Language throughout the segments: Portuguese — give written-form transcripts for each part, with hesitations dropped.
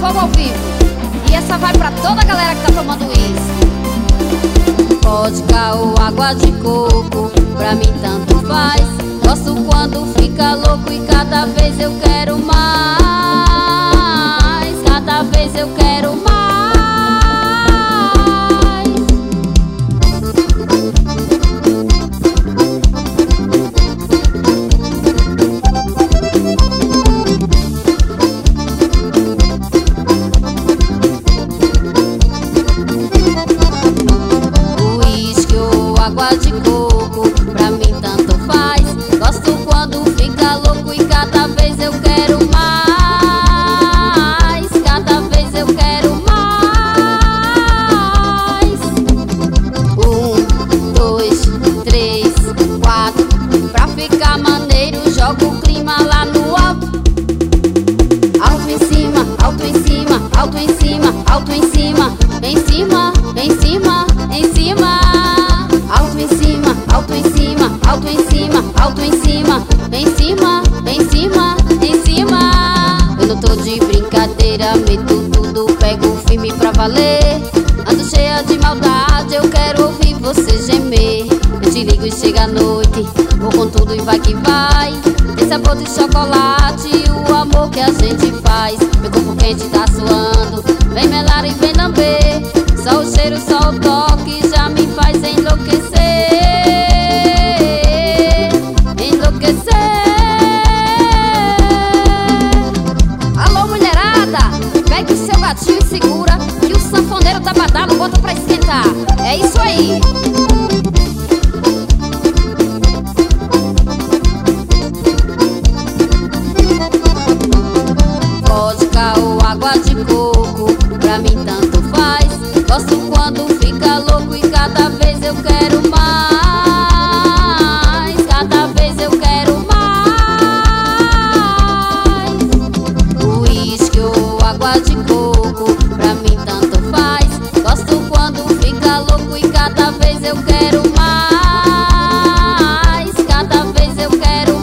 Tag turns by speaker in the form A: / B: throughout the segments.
A: fogo ao vivo. E essa vai pra toda a galera que tá tomando isso. Vodka ou água de coco, pra mim tanto faz. Gosto quando fica louco e cada vez eu quero mais. Cada vez eu quero mais. Uísque ou água de coco, pra mim tanto faz. Gosto quando fica louco e cada vez eu quero mais. Cada vez eu quero mais. 1, 2, 3, 4. Pra ficar maneiro, joga o clima lá no alto. Alto em cima, alto em cima, alto em cima, alto em cima. Em cima, em cima, em cima. Alto em cima, alto em cima, alto em cima, alto em cima. Em cima, em cima, em cima. Eu não tô de brincadeira, meto tudo, pego firme pra valer. Ando cheia de maldade, eu quero ouvir você gemer. Eu te ligo e chega a noite, vou com tudo e vai que vai. Tem sabor de chocolate, o amor que a gente faz. Meu corpo quente tá suando, vem melar e vem lamber. Só o cheiro, só o toque já me faz enlouquecer. Enlouquecer. Alô, mulherada, pegue o seu gatinho e segura, que o sanfoneiro tá badalo, bota pra esquentar. É isso aí. Vodka ou água de coco, pra mim tanto faz. Gosto quando fica louco e cada vez eu quero mais. Cada vez eu quero mais. Uísque ou água de coco, pra mim tanto faz. Gosto quando fica louco e cada vez eu quero mais. Cada vez eu quero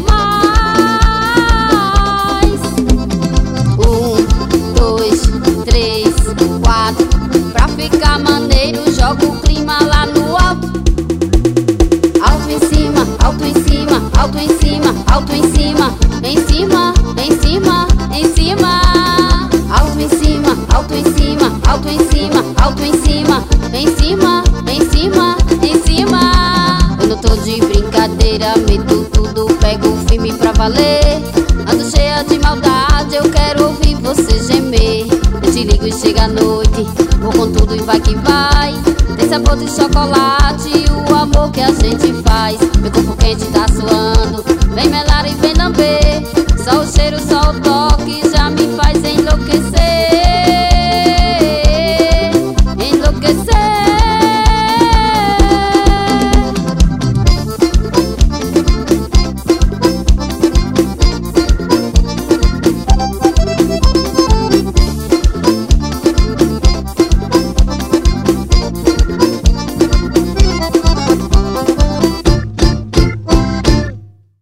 A: mais. 1, 2, 3, 4. Pra ficar maneiro, joga o clima lá no alto. Alto em cima, alto em cima, alto em cima, alto em cima. Em cima, em cima, em cima. Alto em cima, alto em cima, alto em cima, alto em cima. Em cima, em cima, em cima. Eu não tô de brincadeira, meto tudo, pego firme pra valer. Ando cheia de maldade, eu quero ouvir você gemer. Eu te ligo e chega a noite, vou com tudo e vai que vai. Tem sabor de chocolate, o amor que a gente faz. Meu corpo quente tá suando, vem melar e vem lamber. Só o cheiro, só o toque já me faz enlouquecer.